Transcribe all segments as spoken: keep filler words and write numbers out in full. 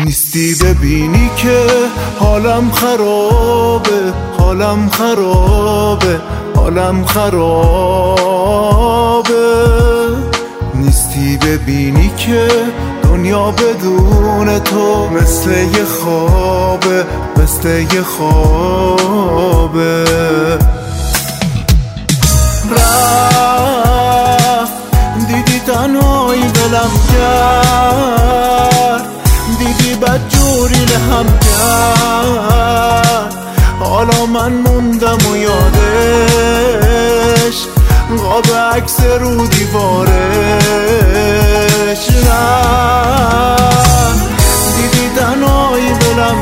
نیستی ببینی که حالم خرابه، حالم خرابه، حالم خرابه. نیستی ببینی که دنیا بدون تو مثل یه خوابه، مثل یه خوابه. رفت دیدی تنهایی دلم کرد، دیدی بدجوری لهم کرد. حالا من موندم و یادش قاب عکس رو دیوارش. رفت دیدی تنهایی دلم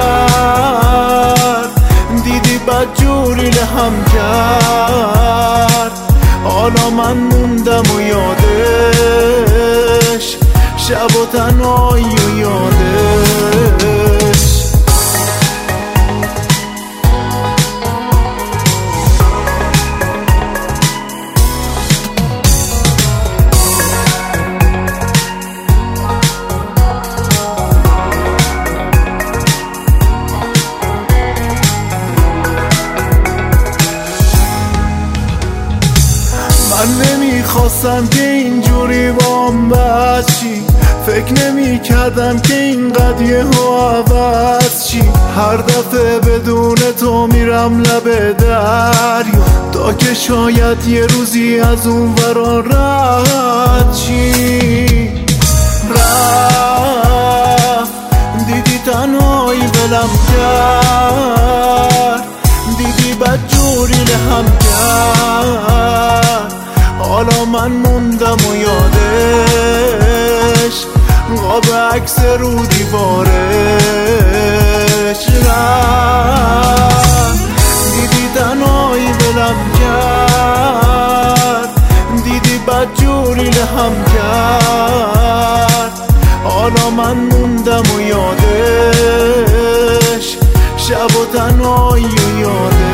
کرد، دیدی بدجوری لهم کرد. حالا من موندم و یادش شب و تنهایی و یادش. من نمیخواستم که اینجوری بام بچی، فکر نمی کردم که اینقدر یهو عوض چی. هر دفعه بدون تو میرم لب دریا، تا که شاید یه روزی از اون ورا رد چی. رفت دیدی تنهایی ولم کرد، دیدی بدجوری لهم کرد. حالا من موندم و یادش قاب عکس رو دیوارش. رفت دیدی تنهایی ولم کرد، دیدی بدجوری لهم کرد. حالا من موندم و یادش شب و تنهایی و یادش.